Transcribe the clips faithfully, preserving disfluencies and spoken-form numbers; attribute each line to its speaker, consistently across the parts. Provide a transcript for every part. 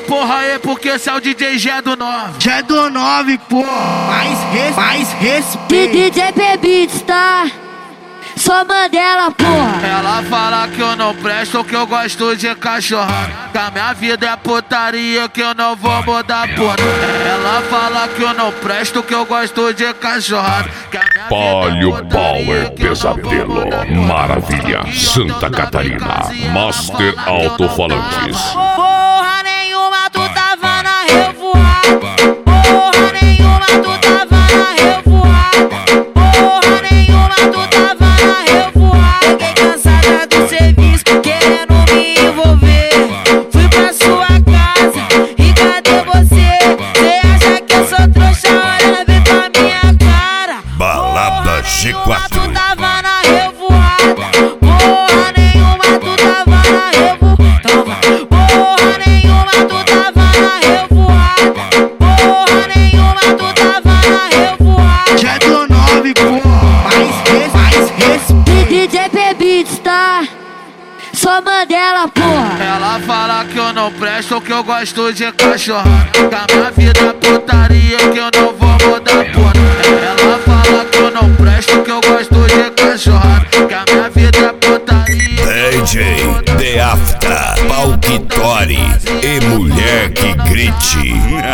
Speaker 1: porra aí, porque esse é o D J G do nove.
Speaker 2: G do nove, porra. Mais, res, mais respeito.
Speaker 3: D J P-Beats, tá? Só Mandela, porra.
Speaker 1: Ela fala que eu não presto, que eu gosto de cachorrada, que a minha vida é putaria, que eu não vou mudar porra. Ela fala que eu não presto, que eu gosto de cachorrada, que a minha
Speaker 4: Palio
Speaker 1: vida é putaria,
Speaker 4: Power
Speaker 1: que eu não vou
Speaker 4: Pesadelo,
Speaker 1: mudar porra.
Speaker 4: Maravilha, Santa Catarina, Master Alto-Falantes.
Speaker 5: Porra nenhuma, tu tava na revoada. Porra nenhuma, tu tava na revoada. Porra nenhuma, tu tava na revoada. Fiquei cansada do serviço, querendo me envolver. Fui pra sua casa e cadê você? Cê acha que eu sou trouxa? Olha bem pra minha cara.
Speaker 6: Balada G quatro.
Speaker 5: Tu tava na revoada. Porra nenhuma, tu tava na revoada. Porra nenhuma, tu tava na revoada. Porra nenhuma, tu tava na revoada.
Speaker 2: G do nove, porra. Mais, res, mais respeito.
Speaker 3: D J P-Beats, tá? Só Mandela, porra.
Speaker 1: Ela fala que eu não presto, que eu gosto de cachorrada, que a minha vida é putaria, que eu não vou mudar porra. Ela fala que eu não presto, que eu gosto de cachorrada, que a minha vida é putaria.
Speaker 6: D J The After, Palquitori e mulher que grite.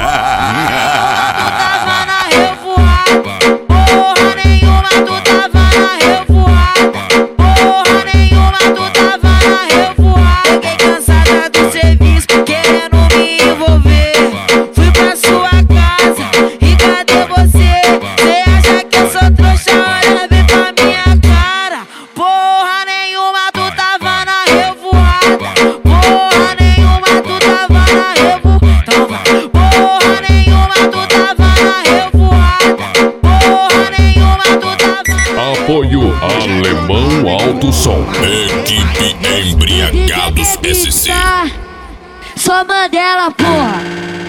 Speaker 5: Tava na revoada. Porra nenhuma, tu tava na revoada. Porra nenhuma, tu tava na revoada. Fiquei cansada do serviço, querendo me envolver. Fui pra sua casa e cadê você? Cê acha que eu sou trouxa? Olha bem pra minha cara. Porra nenhuma, tu tava na revoada. Porra nenhuma, tu tava na revoada. Porra nenhuma, tu tava na revoada. Porra nenhuma, tu tava.
Speaker 4: Apoio Alemão Alto Som.
Speaker 6: Equipe Embriagados S C.
Speaker 3: Só Mandela, porra.